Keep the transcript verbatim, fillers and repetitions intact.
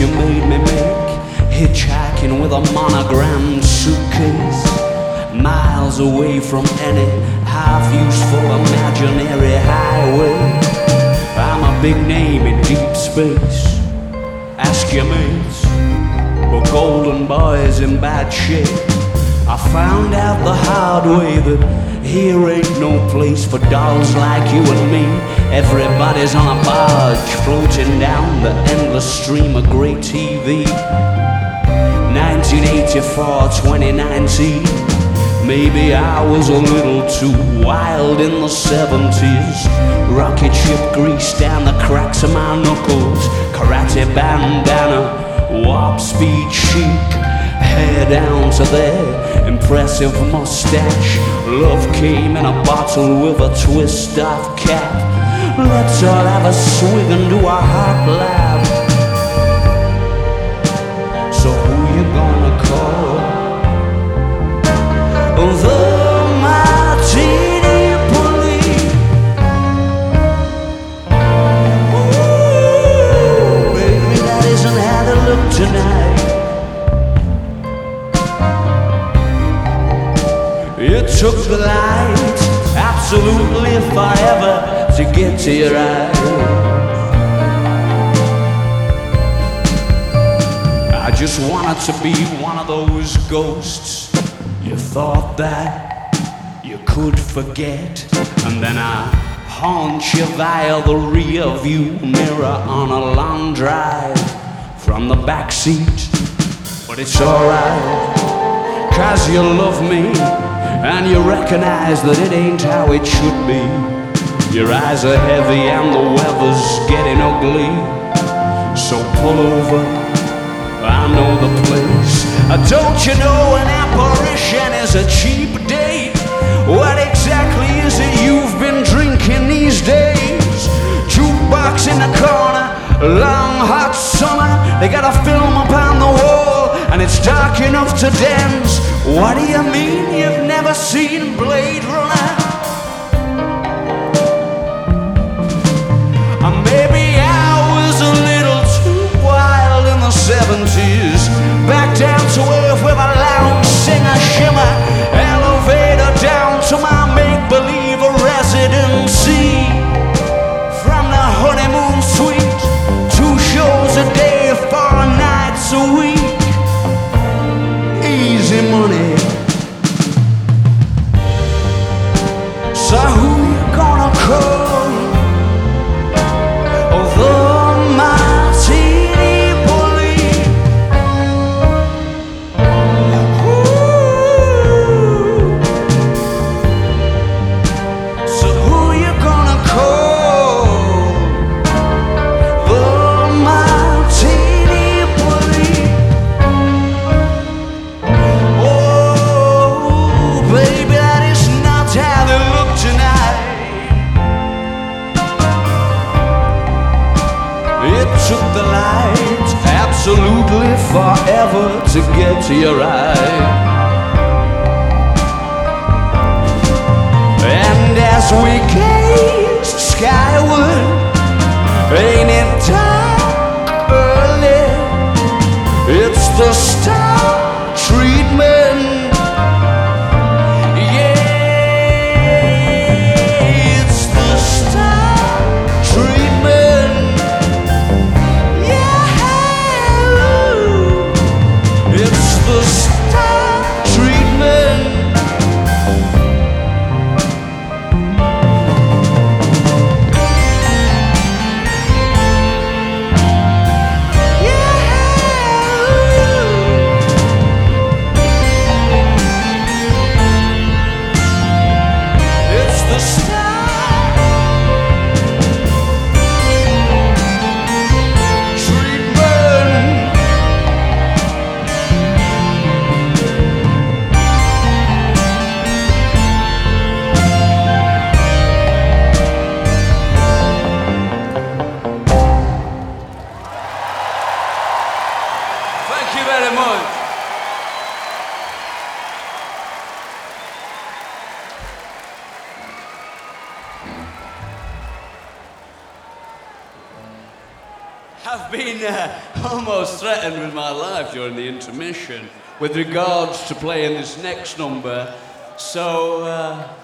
you made me make, hitchhiking with a monogrammed suitcase, miles away from any half-useful imaginary highway. I'm a big name in deep space, ask your mates, but Golden Boy's in bad shape. I found out the hard way that here ain't no place for dolls like you and me. Everybody's on a barge floating down the endless stream of great T V. nineteen eighty-four, twenty nineteen. Maybe I was a little too wild in the seventies. Rocket ship grease down the cracks of my knuckles, karate bandana, warp speed chic, hair down to their impressive mustache. Love came in a bottle with a twist-off cap. Let's all have a swig and do a hot laugh. So who you gonna call? The Martini Police. Ooh, baby, that isn't how they look tonight. It took the light absolutely forever to get to your eyes. I just wanted to be one of those ghosts you thought that you could forget, and then I haunt you via the rear view mirror on a long drive from the back seat. But it's alright, cause you love me and you recognize that it ain't how it should be. Your eyes are heavy and the weather's getting ugly, so pull over, I know the place. Uh, don't you know an apparition is a cheap date? What exactly is it you've been drinking these days? Jukebox in the corner, long hot summer, they got a film up on the wall and it's dark enough to dance. What do you mean you've never seen Blade Runner? Or maybe I was a little too wild in the seventies. Back down to earth with a lounge singer shimmer, elevator down to my make-believe residency. From the honeymoon suite, two shows a day, four nights a week. Easy money. So who you gonna call? The Martini Police. Ooh. So who you gonna call? The Martini Police. Oh, baby, that is not how they look tonight. It took the light absolutely forever to get to your eye. And as we gazed skyward, ain't it dark early? It's the star treatment. Yeah, it's the star treatment. It's the star treatment. Yeah. I've been uh, almost threatened with my life during the intermission with regards to playing this next number. So, uh,